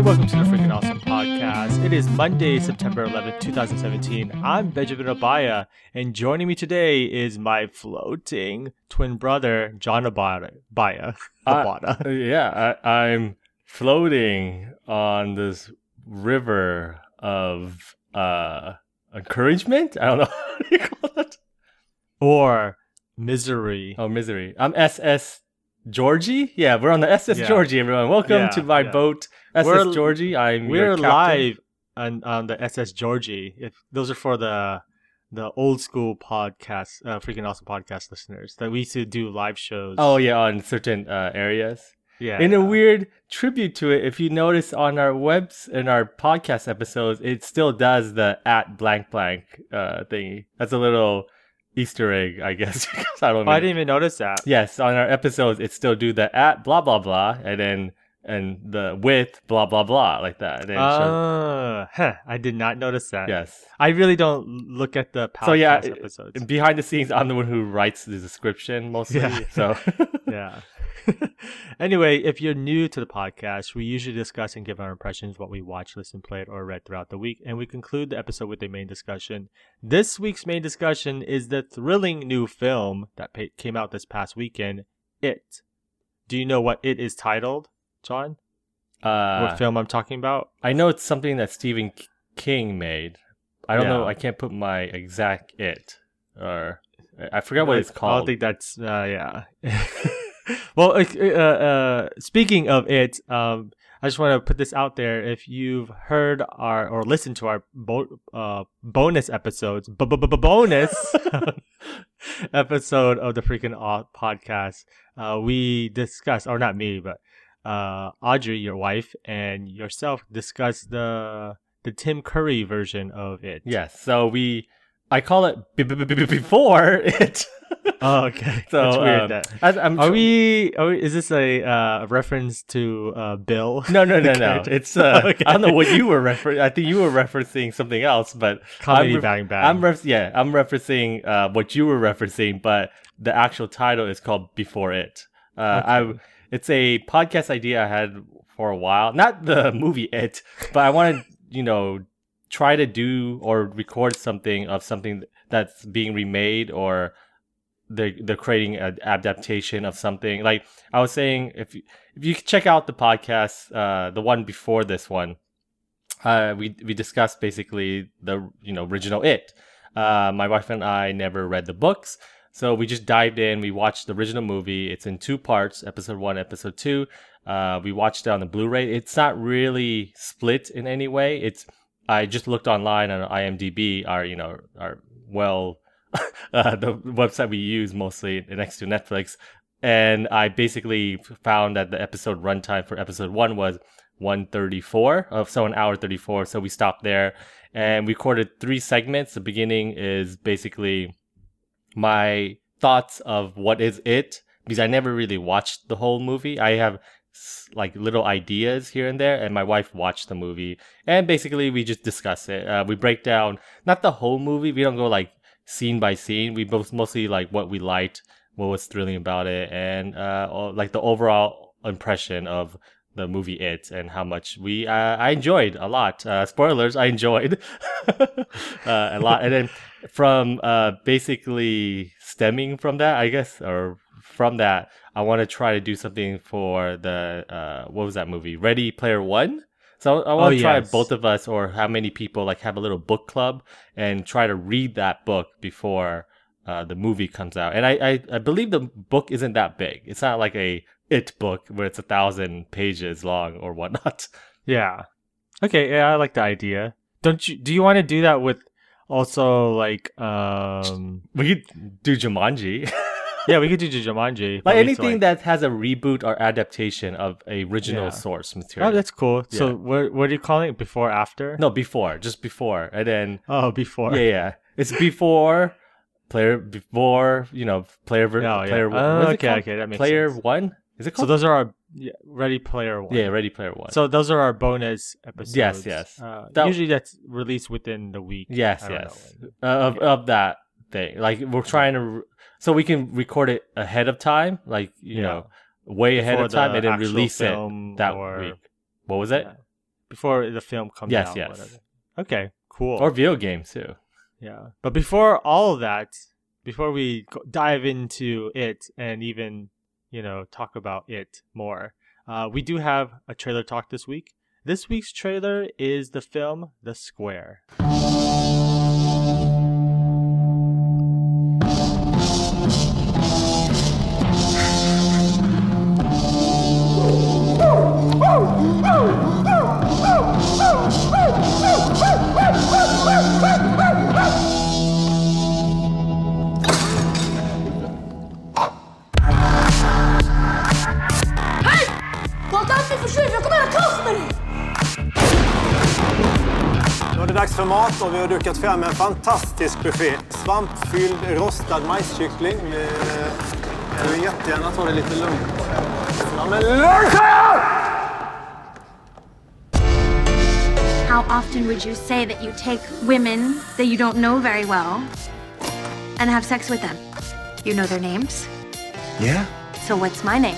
welcome to the Freaking Awesome Podcast. It is Monday, September 11th, 2017. I'm Benjamin Abaya, and joining me today is my floating twin brother, John Abaya. I'm floating on this river of encouragement? I don't know what do you call it? Or misery. Oh, misery. I'm SS Georgie? Yeah, we're on the SS Georgie, everyone. Welcome to my boat, SS Georgie. We're live on the SS Georgie. If those are for the old school podcast, Freaking Awesome Podcast listeners, that we used to do live shows. Oh, yeah, on certain areas. Yeah. In a weird tribute to it, if you notice on our in our podcast episodes, it still does the @ blank blank thingy. That's a little Easter egg, I guess. I didn't even notice that. Yes, on our episodes, it still do the @ blah blah blah, and the with blah blah blah like that. I did not notice that. Yes, I really don't look at the podcast episodes. Behind the scenes, I'm the one who writes the description mostly. Yeah. So yeah. Anyway, if you're new to the podcast, we usually discuss and give our impressions, what we watched, listened, played, or read throughout the week, and we conclude the episode with a main discussion. This week's main discussion is the thrilling new film that came out this past weekend, It. Do you know what it is titled, John? What film I'm talking about? I know it's something that Stephen King made. I don't know. I can't put my exact it. Or I forgot what it's called. I don't think that's, Well, speaking of it, I just want to put this out there. If you've heard or listened to our bonus episodes, bonus episode of the Freaking Podcast, we discussed, or not me, but Audrey, your wife, and yourself discussed the Tim Curry version of it. Yes, so I call it before it. Oh, okay. So that's weird. Is this a reference to Bill? No. It's okay. I don't know what you were referencing. I think you were referencing something else, but Comedy Bang Bang. I'm referencing what you were referencing, but the actual title is called Before It. Okay. It's a podcast idea I had for a while. Not the movie It, but I wanted, try to do or record something that's being remade, or they're creating an adaptation of something. Like I was saying, if you check out the podcast, the one before this one, we discussed basically the original It. My wife and I never read the books, so we just dived in. We watched the original movie. It's in 2 parts, episode 1, episode 2. We watched it on the Blu-ray. It's not really split in any way. I just looked online on IMDb, our the website we use mostly next to Netflix, and I basically found that the episode runtime for episode 1 was 1:34, so 1 hour 34. So we stopped there and we recorded 3 segments. The beginning is basically my thoughts of what is it, because I never really watched the whole movie. I have like little ideas here and there, and my wife watched the movie, and basically we just discuss it. We break down not the whole movie. We don't go like scene by scene. We both mostly like what we liked, what was thrilling about it, and like the overall impression of the movie It, and how much I enjoyed a lot. Spoilers, I enjoyed a lot. And then from basically stemming from that, I guess, or from that, I want to try to do something for the what was that movie? Ready Player One. So I want to try both of us, or how many people, like have a little book club and try to read that book before the movie comes out. And I believe the book isn't that big. It's not like a It book where it's 1,000 pages long or whatnot. Yeah. Okay. Yeah, I like the idea. Do you want to do that with also like we could do Jumanji. Yeah, we could do Jumanji. Like anything that has a reboot or adaptation of a original source material. Oh, that's cool. Yeah. So what are you calling it? Before, after? No, before. Just before. And then... Oh, before. Yeah. It's before... Player... Before, player... player okay, that makes player sense. One? Is it called? So those are our... Ready Player One. Yeah, Ready Player One. So those are our bonus episodes. Yes. Usually that's released within the week. Yes. Of that thing. Like, we're trying to... So we can record it ahead of time, like, way ahead of time, and then release it that week. What was it? before the film comes Yes, out. yes. Whatever. Okay, cool. Or video games too. Yeah. But before all of that, before we dive into it and even, talk about it more, we do have a trailer talk this week. This week's trailer is the film The Square. Nu är det dags för mat och vi har dukat fram en fantastisk buffé. Svampfylld rostad majskyckling med... Jag vill jättegärna ta det lite lugnt. Ja, men lugnt! How often would you say that you take women that you don't know very well and have sex with them? You know their names? Yeah. So what's my name?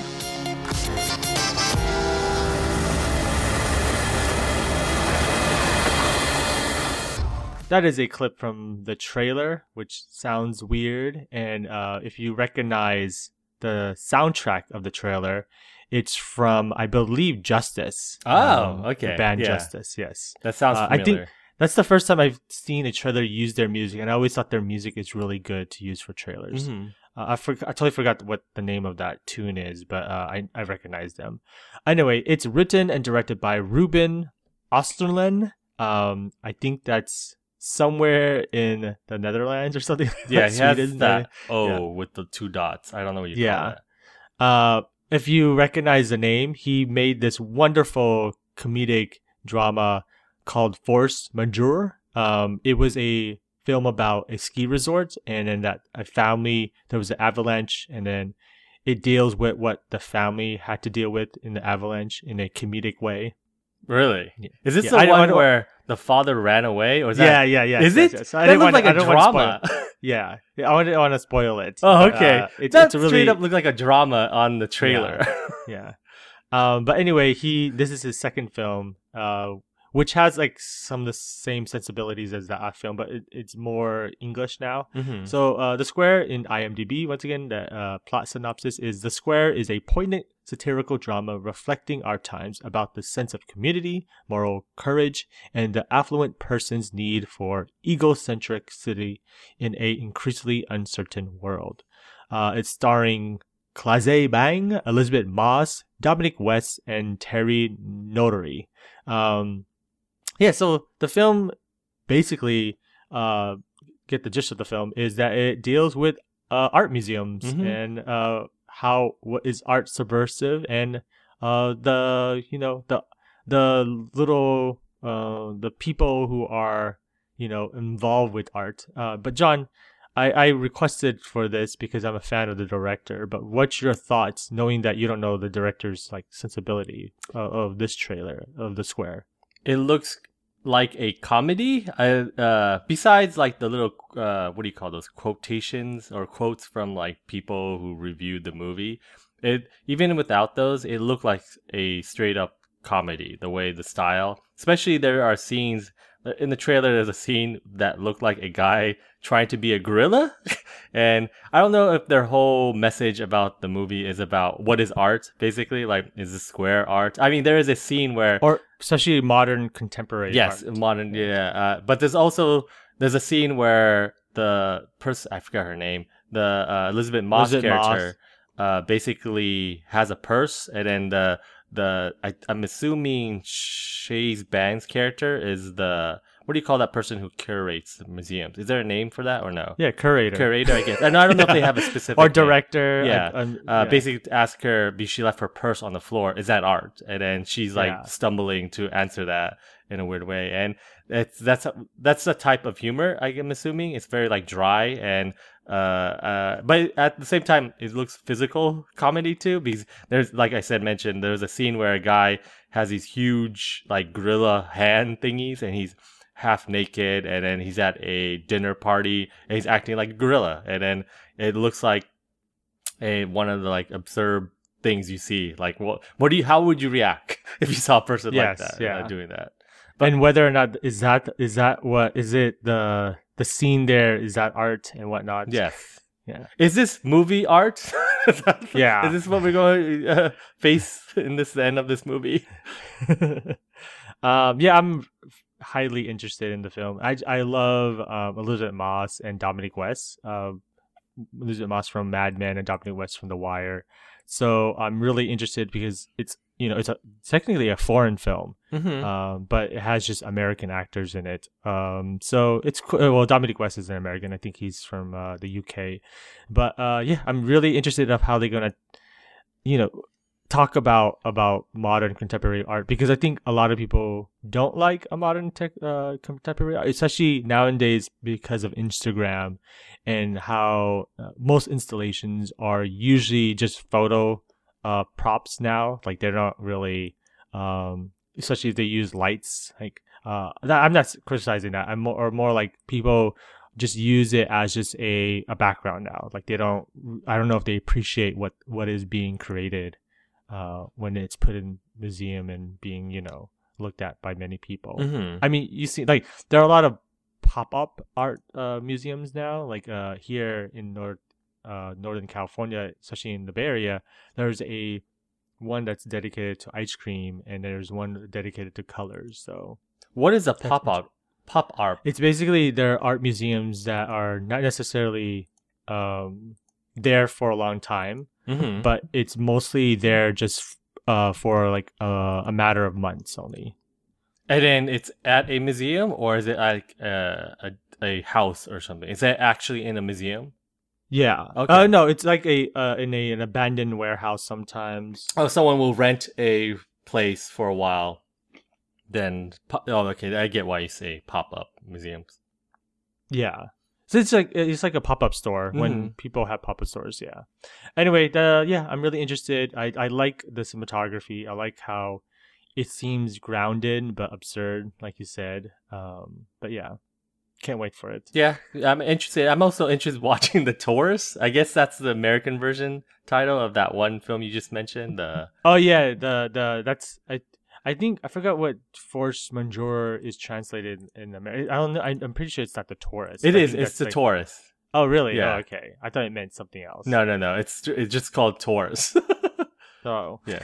That is a clip from the trailer, which sounds weird. And if you recognize the soundtrack of the trailer, it's from, I believe, Justice. Oh, okay. The band Yeah. Justice, yes. That sounds familiar. I think that's the first time I've seen a trailer use their music, and I always thought their music is really good to use for trailers. Mhm. I totally forgot what the name of that tune is, but I recognize them. Anyway, it's written and directed by Ruben Osterlen. I think that's somewhere in the Netherlands or something. Yeah, he has Sweden, that yeah. with the two dots. I don't know what you Yeah. call that. If you recognize the name, he made this wonderful comedic drama called Force Majeure. It was a film about a ski resort, and then that a family, there was an avalanche, and then it deals with what the family had to deal with in the avalanche in a comedic way. Really? Yeah. Is this Yeah, the I one don't- where the father ran away? Or is Yeah, that... yeah, yeah. Is yes, it? yes. I That didn't looked want- like I a don't want to drama. spoil- Yeah, I didn't want to spoil it. Oh, but, okay. It's That a really straight up looked like a drama on the trailer. yeah. But anyway, this is his second film, which has like some of the same sensibilities as that film, but it's more English now. Mhm. So The Square in IMDb, once again, the plot synopsis is The Square is a poignant satirical drama reflecting our times about the sense of community, moral courage, and the affluent person's need for egocentricity in a increasingly uncertain world. It's starring Claze Bang, Elizabeth Moss, Dominic West, and Terry Notary. So the film basically, get the gist of the film, is that it deals with art museums Mhm. and what is art subversive, and the little the people who are involved with art. But John, I requested for this because I'm a fan of the director. But what's your thoughts, knowing that you don't know the director's sensibility of this trailer of The Square? It looks like a comedy. Besides like the little what do you call those, quotations or quotes from like people who reviewed the movie, it even without those, it looked like a straight up comedy. The way, the style, especially there are scenes in the trailer. There's a scene that looked like a guy trying to be a gorilla, and I don't know if their whole message about the movie is about what is art, basically, like is the square art. I mean, there is a scene where, Or especially modern contemporary yes, art. modern, yeah. But there's a scene where the person, I forgot her name, the Elizabeth Moss Elizabeth character, basically has a purse, and then I'm assuming Chase Bang's character is the, what do you call that person who curates the museums? Is there a name for that or no? Yeah, curator. Curator, I guess. And I don't know if they have a specific Or name. director. Yeah. Basically ask her, because she left her purse on the floor, is that art? And then she's like Yeah. stumbling to answer that in a weird way. And that's the type of humor I'm assuming. It's very like dry and but at the same time it looks physical comedy too, because there's, like I said, mentioned, there's a scene where a guy has these huge like gorilla hand thingies, and he's half naked, and then he's at a dinner party and he's acting like a gorilla, and then it looks like one of the like absurd things you see. Like, how would you react if you saw a person like Yes, that doing that? And whether or not is that what is it the scene there, is that art and whatnot? Yes. Yeah. Is this movie art? Yeah. Is this what we're going to face in the end of this movie? Yeah, I'm highly interested in the film. I love Elizabeth Moss and Dominic West. Elizabeth Moss from Mad Men and Dominic West from The Wire. So I'm really interested because it's technically a foreign film, but it has just American actors in it. So it's well, Dominic West is an American. I think he's from the UK. But yeah, I'm really interested of how they're gonna, talk about modern contemporary art, because I think a lot of people don't like a modern contemporary art, especially nowadays because of Instagram and how most installations are usually just photo props now. Like they're not really, especially if they use lights. Like I'm not criticizing that. I'm more like people just use it as just a background now. Like I don't know if they appreciate what is being created when it's put in museum and being, looked at by many people. I mean, you see, like there are a lot of pop-up art museums now, like here in Northern California, especially in the Bay Area. There's one that's dedicated to ice cream, and there's one dedicated to colors. So what is a pop art? It's basically there are art museums that are not necessarily there for a long time, but it's mostly there just for like a matter of months only. And then it's at a museum, or is it like a house or something? Is it actually in a museum? Yeah. Okay. No, it's like in an abandoned warehouse sometimes. Oh, someone will rent a place for a while. Then, okay, I get why you say pop-up museums. Yeah. So it's like a pop-up store when people have pop-up stores. Yeah. Anyway, I'm really interested. I like the cinematography. I like how it seems grounded but absurd, like you said. But yeah, can't wait for it. Yeah, I'm interested. I'm also interested watching The Tourist. I guess that's the American version title of that one film you just mentioned. Oh yeah, that's I think I forgot what force majeure is translated in America. I don't know. I'm pretty sure it's not The Tourist. It is. It's The Tourist. Oh really? Yeah. Oh, okay. I thought it meant something else. No. It's just called Tourist. Oh yeah.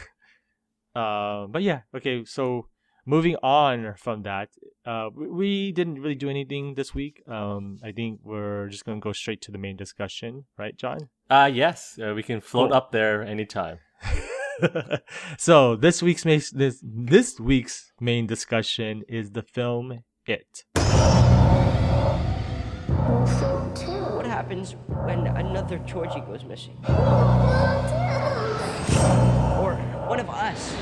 But yeah. Okay. So moving on from that, we didn't really do anything this week. I think we're just gonna go straight to the main discussion, right, John? Yes. We can float up there anytime. So this week's main discussion is the film It. What happens when another Georgie goes missing? Or one of us?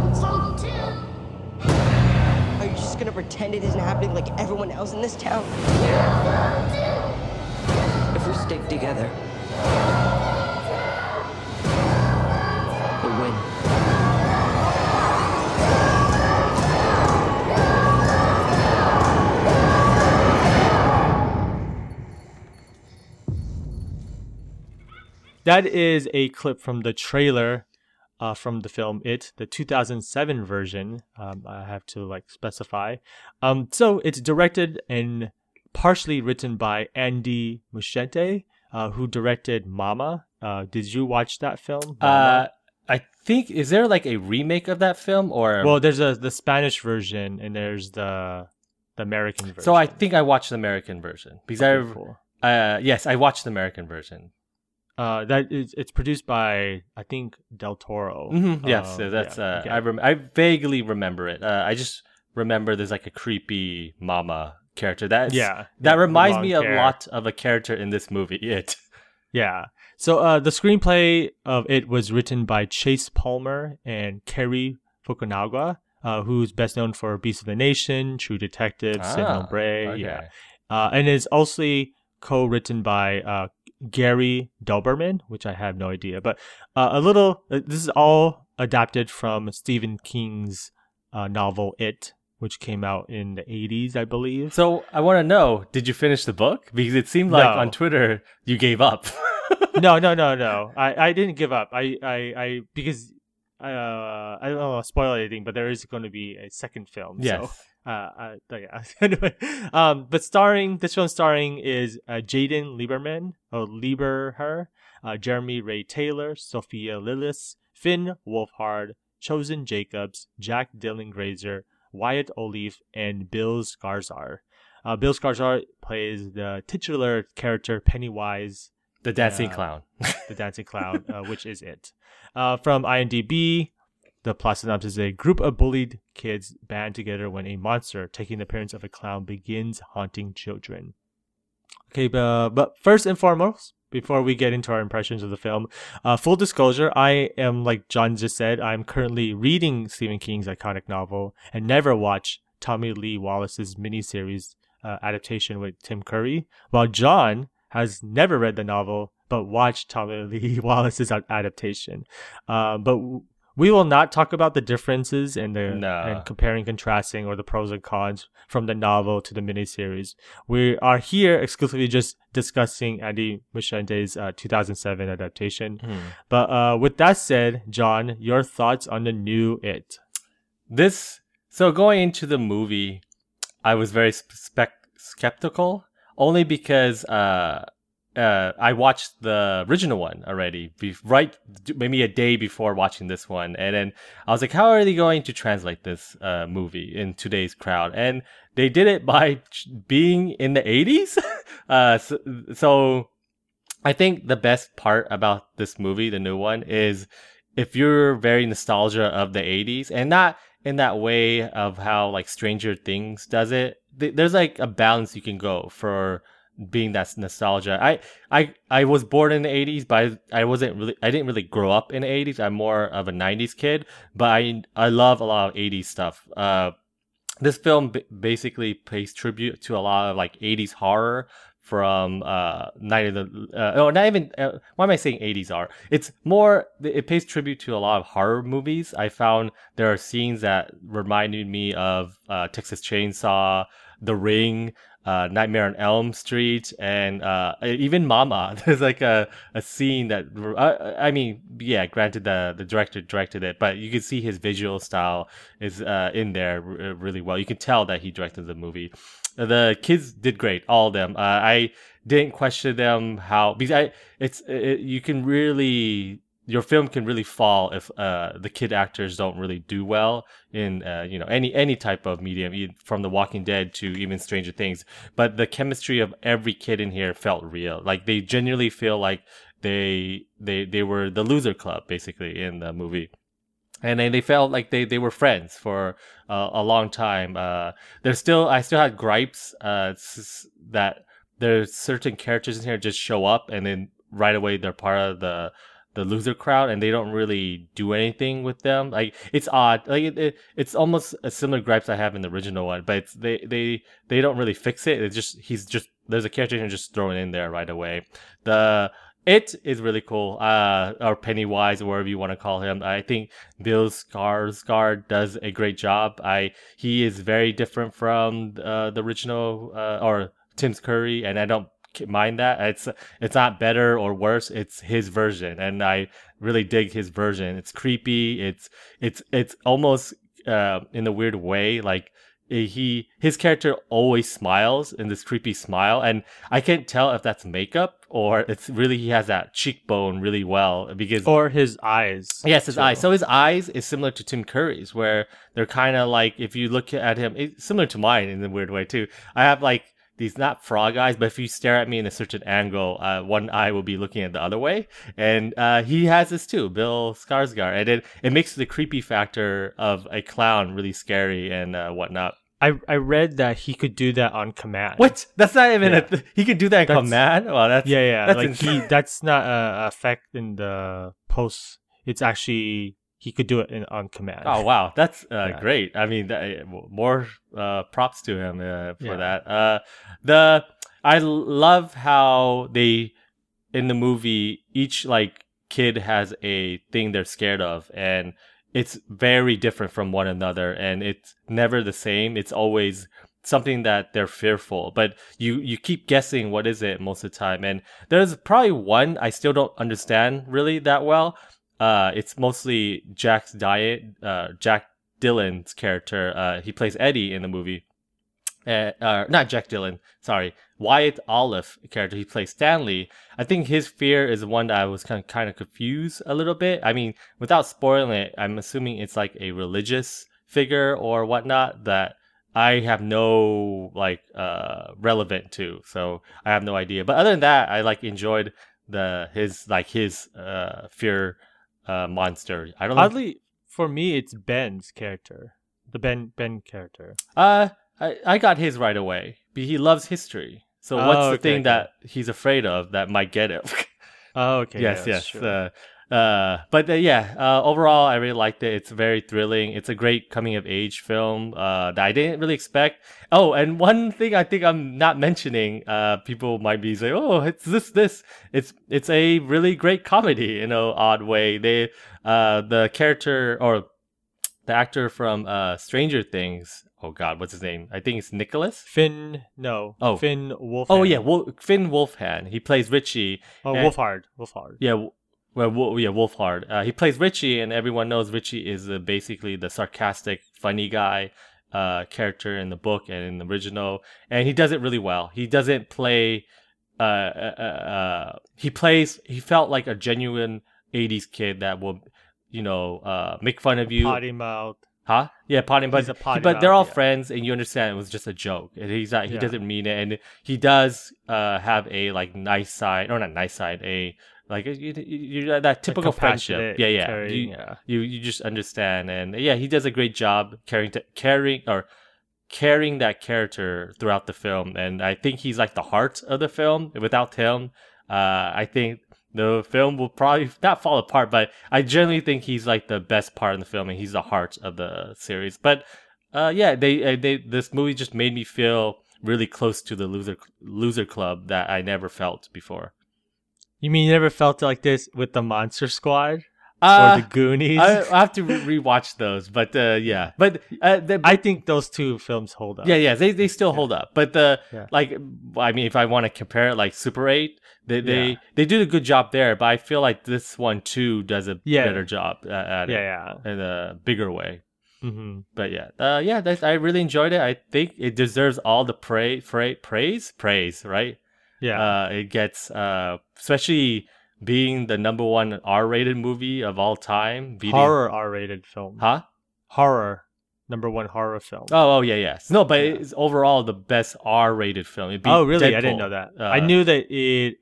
Are you just gonna pretend it isn't happening like everyone else in this town? If we stick together, we'll win. That is a clip from the trailer from the film It, the 2007 version. I have to specify. So it's directed and partially written by Andy Muschietti, who directed Mama. Did you watch that film? Mama? I think, is there like a remake of that film, or? Well, there's the Spanish version and there's the American version. So I think I watched the American version because cool. Yes, I watched the American version. It's produced by, I think, Del Toro. Yes, that's okay. I vaguely remember it. I just remember there's like a creepy mama character that reminds me a lot of a character in this movie, It. Yeah. So the screenplay of It was written by Chase Palmer and Cary Fukunaga, who's best known for Beast of the Nation, True Detective, Sin Hombre. Okay. Yeah. And it's also co-written by Gary Doberman, which I have no idea. But this is all adapted from Stephen King's novel It, which came out in the 80s, I believe. So I want to know, did you finish the book? Because it seemed like on Twitter you gave up. No. I didn't give up. Because I don't want to spoil anything, but there is going to be a second film. Yes. So, yeah. Anyway, but this film starring is Jaden Lieberman, Jeremy Ray Taylor, Sophia Lillis, Finn Wolfhard, Chosen Jacobs, Jack Dylan Grazer, Wyatt Olive, and Bill Skarsgård. Bill Skarsgård plays the titular character Pennywise, The dancing clown. the dancing clown, which is it. From IMDb, the plot synopsis is a group of bullied kids band together when a monster taking the appearance of a clown begins haunting children. Okay, but first and foremost, before we get into our impressions of the film, full disclosure, I am, like John just said, I'm currently reading Stephen King's iconic novel and never watched Tommy Lee Wallace's miniseries adaptation with Tim Curry, while John has never read the novel but watched Tommy Lee Wallace's adaptation. But we will not talk about the differences and comparing, contrasting, or the pros and cons from the novel to the miniseries. We are here exclusively just discussing Andy Muschiente's 2007 adaptation. But with that said, John, your thoughts on the new It? So going into the movie, I was very skeptical, only because I watched the original one already, maybe a day before watching this one. And then I was like, how are they going to translate this movie in today's crowd? And they did it by being in the 80s. So I think the best part about this movie, the new one, is if you're very nostalgia of the 80s, and not in that way of how like Stranger Things does it, there's like a balance you can go for being that nostalgia. I was born in the 80s, but I didn't really grow up in the 80s. I'm more of a 90s kid, but I love a lot of 80s stuff. This film basically pays tribute to a lot of like 80s horror from why am I saying 80s horror? It's more, it pays tribute to a lot of horror movies. I found there are scenes that reminded me of Texas Chainsaw, The Ring, Nightmare on Elm Street, and even Mama. There's like a scene that granted the director directed it, but you can see his visual style is in there really well. You can tell that he directed the movie. The kids did great, all of them. I didn't question them because your film can really fall if the kid actors don't really do well in any type of medium, from The Walking Dead to even Stranger Things. But the chemistry of every kid in here felt real. Like they genuinely feel like they were the loser club basically in the movie. And then they felt like they were friends for a long time. I still had gripes that there's certain characters in here just show up and then right away they're part of the loser crowd and they don't really do anything with them. Like it's odd. Like it's almost a similar gripes I have in the original one, but they don't really fix it. It's just there's a character just thrown in there right away. It is really cool. Or Pennywise, or whatever you want to call him. I think Bill Skarsgård does a great job. He is very different from the original or Tim Curry, and I don't mind that. It's not better or worse. It's his version, and I really dig his version. It's creepy. It's almost in a weird way like. His character always smiles in this creepy smile, and I can't tell if that's makeup or it's really he has that cheekbone really well or his eyes. Yes, his eyes. So his eyes is similar to Tim Curry's, where they're kind of like, if you look at him, it's similar to mine in a weird way too. I have like these not frog eyes, but if you stare at me in a certain angle, one eye will be looking at the other way, and he has this too, Bill Skarsgård, and it makes the creepy factor of a clown really scary and whatnot. I read that he could do that on command. What? That's not even he could do that on command? Well, that's That's like that's not a effect in the post. It's actually he could do it on command. Oh wow, that's great. I mean, more props to him for that. I love how they in the movie each like kid has a thing they're scared of, and it's very different from one another, and it's never the same. It's always something that they're fearful, but you keep guessing what is it most of the time. And there's probably one I still don't understand really that well. It's mostly Jack Dylan's character. He plays Eddie in the movie. Not Jack Dylan, sorry. Wyatt Olive character, he plays Stanley. I think his fear is one that I was kind of confused a little bit. I mean, without spoiling it, I'm assuming it's like a religious figure or whatnot that I have no relevant to, so I have no idea. But other than that, I enjoyed his fear monster. I don't know. Oddly, for me, it's Ben's character, the Ben character. I got his right away. He loves history. So what's the thing that he's afraid of that might get him? Oh, okay. Yes. True. Overall, I really liked it. It's very thrilling. It's a great coming of age film that I didn't really expect. Oh, and one thing I think I'm not mentioning, people might be saying, "Oh, it's this." It's a really great comedy in an odd way. The character or the actor from Stranger Things. Oh God, what's his name? I think it's Nicholas. Finn Wolfhard. Oh yeah, Finn Wolfhard. He plays Richie. Oh, Wolfhard. Yeah, Wolfhard. He plays Richie, and everyone knows Richie is basically the sarcastic, funny guy character in the book and in the original, and he does it really well. He doesn't play. He felt like a genuine '80s kid that will, make fun of you. Potty mouth. Huh? Yeah, potty, but they're all friends, and you understand it was just a joke. And he doesn't mean it, and he does have a nice side, or not nice side, that typical friendship. Yeah. Caring, you just understand, and he does a great job carrying that character throughout the film, and I think he's the heart of the film. Without him, I think the film will probably not fall apart, but I generally think he's the best part of the film, and he's the heart of the series. But this movie just made me feel really close to the loser club that I never felt before. You mean you never felt like this with the Monster Squad or the Goonies? I have to rewatch those, but yeah. But I think those two films hold up. Yeah, they still hold up. But I mean, if I want to compare it, Super 8, they do a good job there. But I feel like this one too does a better job at it in a bigger way. Mm-hmm. But I really enjoyed it. I think it deserves all the praise, right? Yeah, it gets especially being the number one R-rated movie of all time. Horror R-rated film. Huh? Horror. Number one horror film. Oh, yes. No, but it's overall the best R-rated film. Oh, really? Deadpool. I didn't know that. I knew that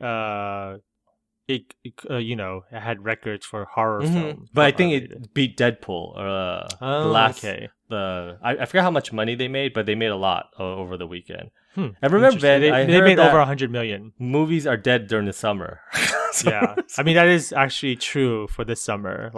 it had records for horror film. But I think it beat Deadpool. Okay. I forgot how much money they made, but they made a lot over the weekend. I remember they made over 100 million. Movies are dead during the summer. Yeah, I mean that is actually true for this summer.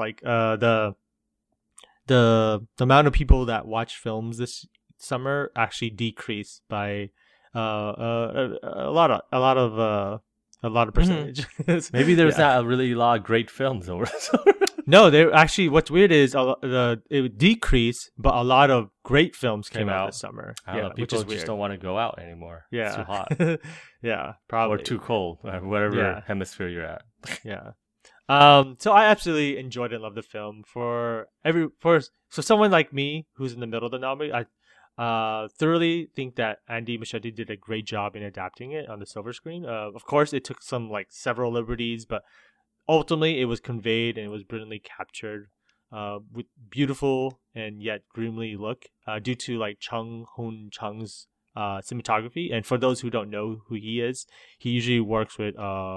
The amount of people that watch films this summer actually decreased by a lot of percentage. Maybe there's not a really lot of great films over the summer. No, they actually. What's weird is it decreased, but a lot of great films came out this summer. People just don't want to go out anymore. Yeah, it's too hot. Yeah, probably, or too cold, whatever hemisphere you're at. Yeah. So I absolutely enjoyed and loved the film. So someone like me who's in the middle of the novel, I thoroughly think that Andy Muschietti did a great job in adapting it on the silver screen. Of course, it took some several liberties, but ultimately it was conveyed and it was brilliantly captured with beautiful and yet grimly look due to Chung Hoon Chung's cinematography. And for those who don't know who he is, he usually works with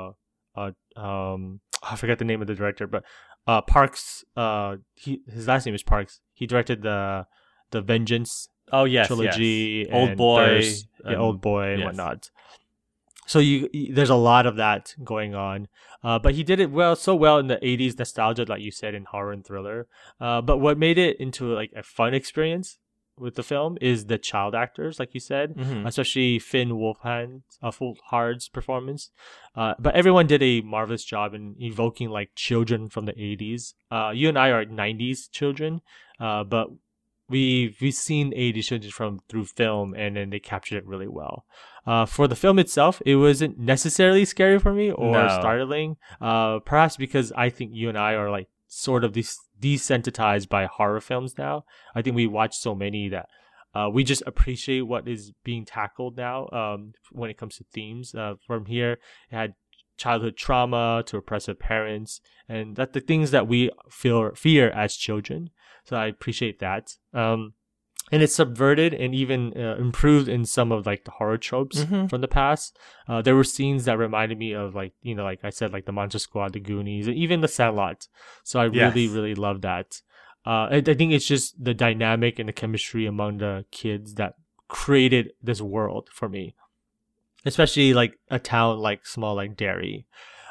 I forget the name of the director, but Parks. His last name is Parks. He directed the Vengeance trilogy, Old Boy, Old Boy, and whatnot. So there's a lot of that going on, but he did it so well in the 80s nostalgia, like you said, in horror and thriller. But what made it into a fun experience with the film is the child actors, like you said, especially Finn Wolfhard's performance. But everyone did a marvelous job in evoking children from the 80s. You and I are 90s children, but we've seen 80 Shoujo from through film, and then they captured it really well. For the film itself, it wasn't necessarily scary for me or No. startling. Perhaps because I think you and I are like sort of desensitized by horror films now. I think we watch so many that we just appreciate what is being tackled now when it comes to themes. From here, it had childhood trauma to oppressive parents, and that the things that we fear as children. So I appreciate that. And it's subverted and even improved in some of like the horror tropes from the past. There were scenes that reminded me of like, you know, like I said, like the Monster Squad, the Goonies, and even the Sandlot. So I really, really love that. I think it's just the dynamic and the chemistry among the kids that created this world for me, especially like a town like small like Derry.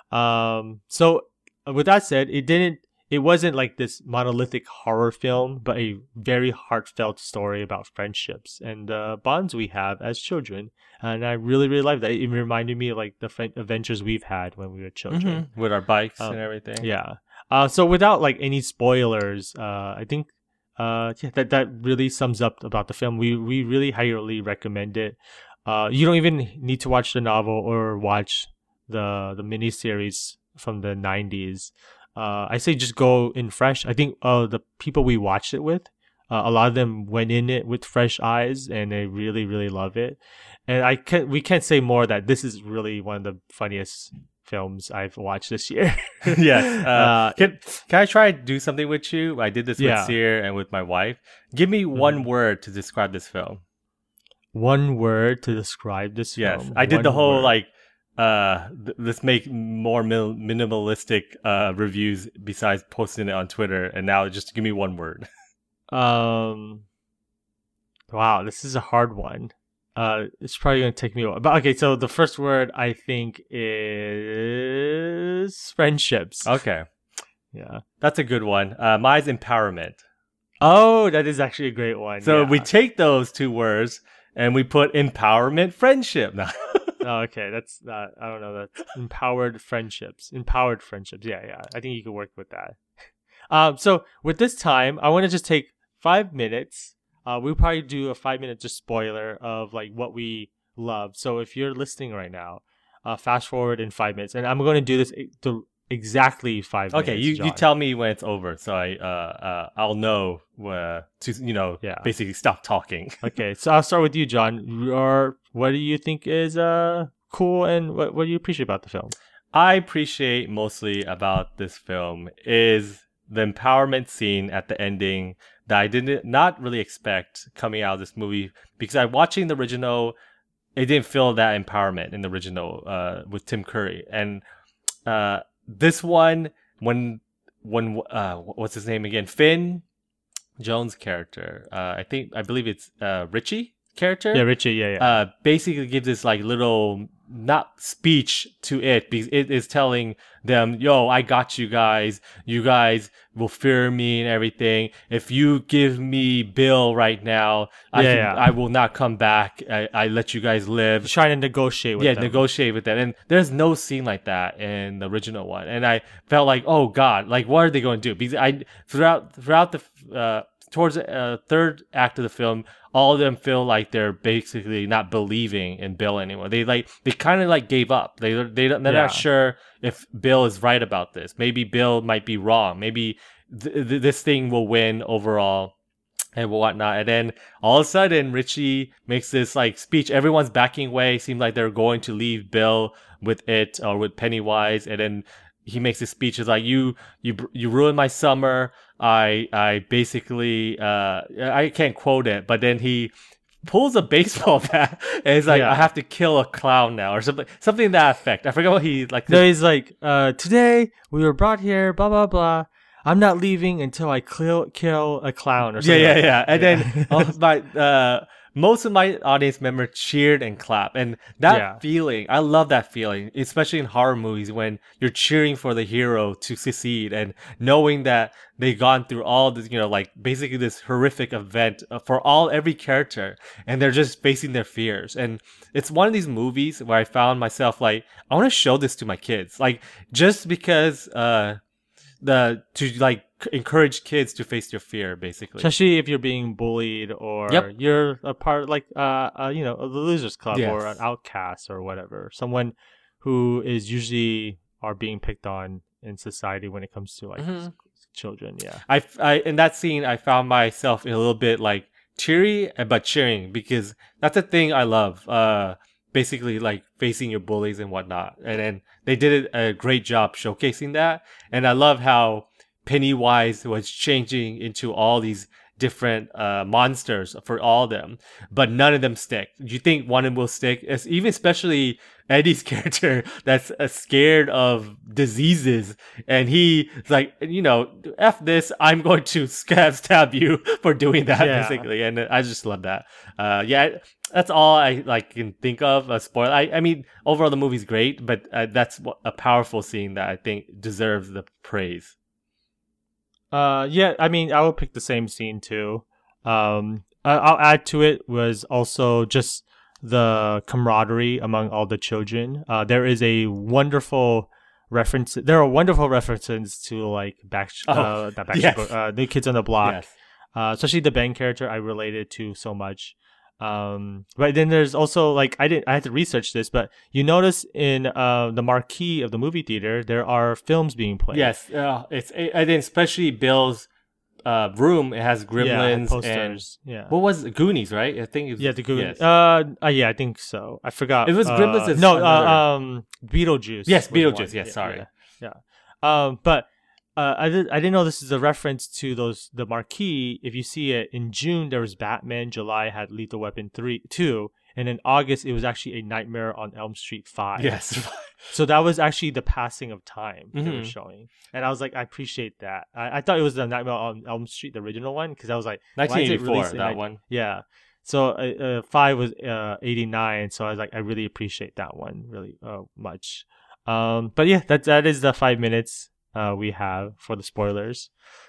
So with that said, it wasn't like this monolithic horror film, but a very heartfelt story about friendships and the bonds we have as children. And I really, really like that. It reminded me of like the adventures we've had when we were children. With our bikes and everything. Yeah. So without like any spoilers, I think that really sums up about the film. We really highly recommend it. You don't even need to watch the novel or watch the miniseries from the 90s. I say just go in fresh. I think the people we watched it with, a lot of them went in it with fresh eyes, and they really, really love it. And we can't say more that this is really one of the funniest films I've watched this year. Yes. Can I try to do something with you? I did this with Seer and with my wife. Give me one word to describe this film. One word to describe this film? Yes. I did the whole like, let's make more minimalistic reviews besides posting it on Twitter, and now just give me one word. Wow, this is a hard one. It's probably gonna take me a while. But okay, so the first word I think is friendships. Okay. Yeah. That's a good one. Mine's empowerment. Oh, that is actually a great one. So we take those two words and we put empowerment friendship. No. Oh, okay, that's not. I don't know. That's empowered friendships. Empowered friendships. Yeah. I think you can work with that. So with this time, I want to just take 5 minutes. We'll probably do a 5-minute just spoiler of like what we love. So if you're listening right now, fast forward in 5 minutes, and I'm going to do this exactly 5 minutes. Okay, you tell me when it's over, so I'll know to basically stop talking. Okay, so I'll start with you, John. What do you think is cool, and what do you appreciate about the film? I appreciate mostly about this film is the empowerment scene at the ending that I did not really expect coming out of this movie, because I'm watching the original, it didn't feel that empowerment in the original with Tim Curry, and this one, when what's his name again? Finn Jones' character. I believe it's Richie character. Yeah, Richie. Yeah. Basically gives this like little not speech to it, because it is telling them, "Yo, I got you guys. You guys will fear me and everything. If you give me Bill right now, I will not come back. I let you guys live." Trying to negotiate with them. Negotiate with them. And there's no scene like that in the original one. And I felt like, oh God, like what are they going to do? Because throughout the towards the third act of the film, all of them feel like they're basically not believing in Bill anymore. They kind of like gave up. They're not sure if Bill is right about this. Maybe Bill might be wrong. Maybe this thing will win overall and whatnot. And then all of a sudden, Richie makes this like speech. Everyone's backing away. Seems like they're going to leave Bill with it or with Pennywise. And then he makes this speech. It's like, you ruined my summer. I basically I can't quote it, but then he pulls a baseball bat and he's like, I have to kill a clown now, or something to that effect. I forgot what he like. No, he's like, today we were brought here, blah blah blah. I'm not leaving until I kill a clown or something. Yeah. And then most of my audience members cheered and clapped. And that feeling, I love that feeling, especially in horror movies when you're cheering for the hero to succeed and knowing that they've gone through all this, like basically this horrific event for every character, and they're just facing their fears. And it's one of these movies where I found myself like, I want to show this to my kids. Like, just because to encourage kids to face their fear, basically. Especially if you're being bullied or Yep. you're a part like you know, the losers club or an Yes. outcast or whatever. Someone who is usually are being picked on in society when it comes to like children. Yeah. I in that scene I found myself a little bit like cheery but cheering, because that's a thing I love. Basically like facing your bullies and whatnot. And then they did a great job showcasing that. And I love how Pennywise was changing into all these different monsters for all of them, but none of them stick. Do you think one of them will stick? Even especially Eddie's character that's scared of diseases, and he's like, you know, F this, I'm going to stab you for doing that, Yeah. basically. And I just love that. Yeah, that's all I like can think of. A spoiler. I mean, overall the movie's great, but that's a powerful scene that I think deserves the praise. Yeah, I mean, I will pick the same scene too. I'll add to it was also just the camaraderie among all the children. There is a wonderful reference. There are wonderful references to like yes. New Kids on the Block. Yes. Especially the Ben character, I related to so much. But then there's also like I had to research this, but you notice in the marquee of the movie theater there are films being played. Yes, and then especially Bill's room. It has Gremlins posters. and what was it? Goonies, right? I think it was, the Goonies. Yes. Yeah, I think so. I forgot. It was Gremlins and no, another. Beetlejuice. Yes, was Beetlejuice. one. Yes, sorry. Yeah. But I didn't know this is a reference to the marquee. If you see it in June, there was Batman. July had Lethal Weapon 2, and in August it was actually A Nightmare on Elm Street 5. Yes. So that was actually the passing of time they were Mhm. showing, and I was like, I appreciate that. I thought it was the Nightmare on Elm Street, the original one, because I was like, why is it 1984. released in That one. Yeah. So 5 was 89. So I was like, I really appreciate that one really much. But yeah, that is the 5 minutes we have for the spoilers.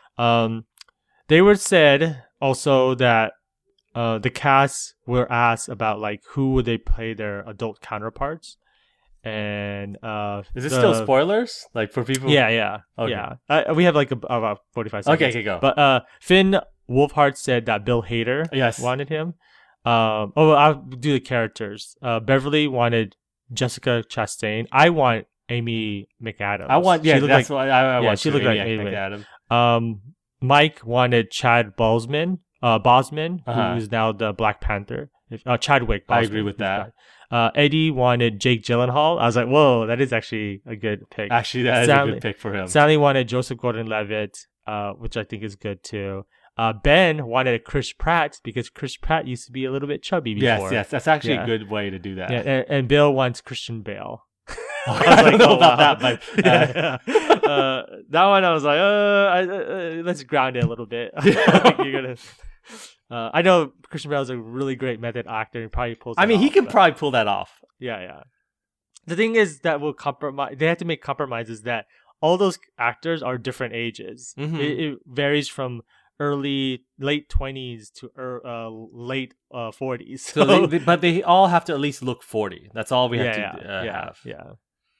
They were said also that the cast were asked about like who would they play their adult counterparts, and Is this still spoilers? Like for people? yeah Okay. yeah. We have like about 45 seconds. Okay, go. But Finn Wolfhard said that Bill Hader Yes. wanted him. I'll do the characters. Beverly wanted Jessica Chastain. I want Amy McAdams. I want. She Yeah, looked that's like, what I want. she to. looked like Amy Amy. McAdams. Mike wanted Chad Bosman, Uh-huh. who's now the Black Panther. Chadwick Boseman. I agree with that. Eddie wanted Jake Gyllenhaal. I was like, whoa, that is actually a good pick. Actually, that is a good pick for him. Sally wanted Joseph Gordon-Levitt, which I think is good too. Ben wanted Chris Pratt because Chris Pratt used to be a little bit chubby before. Yes, that's actually Yeah. a good way to do that. Yeah, and Bill wants Christian Bale. I don't know about wow. that, but Yeah. That one I was like, let's ground it a little bit. I think you're gonna. I know Christian Bale is a really great method actor and probably pulls. I mean, he can but- probably pull that off. Yeah. The thing is that will compromise. They have to make compromises that all those actors are different ages. Mhm. It varies from late 20s to late 40s. So but they all have to at least look 40. That's all we have to have. Yeah.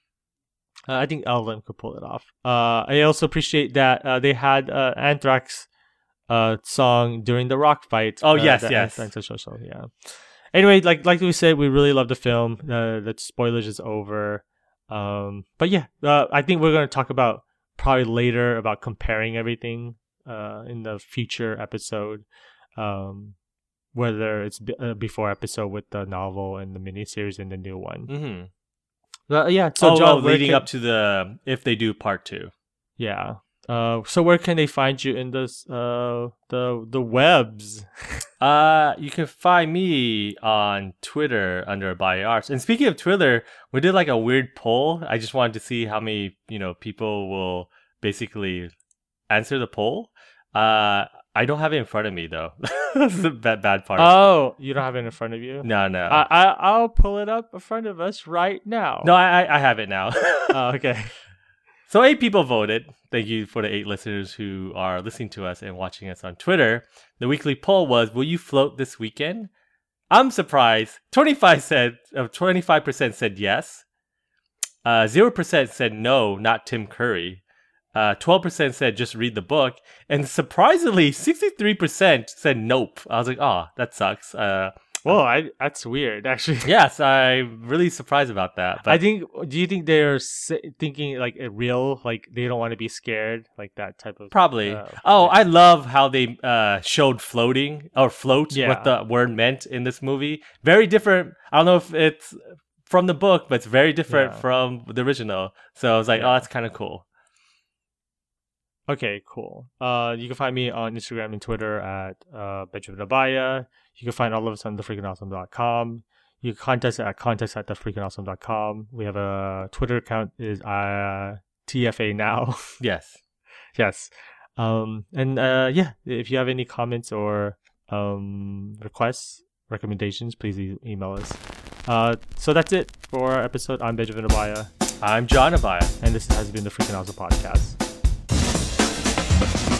I think all of them could pull it off. I also appreciate that they had Anthrax song during the rock fight. Oh, yes. Anthrax show, yeah. Anyway, like we said, we really love the film. The spoilers is over. But yeah, I think we're going to talk about probably later about comparing everything in the future episode. Whether it's before episode with the novel and the miniseries and the new one. Mm-hmm. Yeah. So John, leading up to the if they do part 2. Yeah. So where can they find you in this the webs? You can find me on Twitter under By Arts. And speaking of Twitter, we did like a weird poll. I just wanted to see how many people will basically answer the poll. I don't have it in front of me though. That's the bad part. Oh, you don't have it in front of you? No. I'll pull it up in front of us right now. No, I have it now. Oh, okay. So 8 people voted. Thank you for the 8 listeners who are listening to us and watching us on Twitter. The weekly poll was, will you float this weekend? I'm surprised. 25% said yes. 0% said no, not Tim Curry. 12% said just read the book, and surprisingly, 63% said nope. I was like, oh, that sucks. Whoa, that's weird, actually. Yes, I'm really surprised about that. But Do you think they're thinking like a real, like they don't want to be scared, like that type of? probably. I love how they showed floating or float, Yeah. what the word meant in this movie. Very different. I don't know if it's from the book, but it's very different Yeah. from the original. So I was like, oh, that's kind of cool. Okay, cool. You can find me on Instagram and Twitter at Benjamin Abaya. You can find all of us on thefreakingawesome.com. You can contact us at contact@thefreakingawesome.com. We have a Twitter account is TFA now. Yes. Yes. If you have any comments or requests, recommendations, please email us. So that's it for our episode. I'm Benjamin Abaya, I'm John Abaya. and this has been the Freaking Awesome Podcast.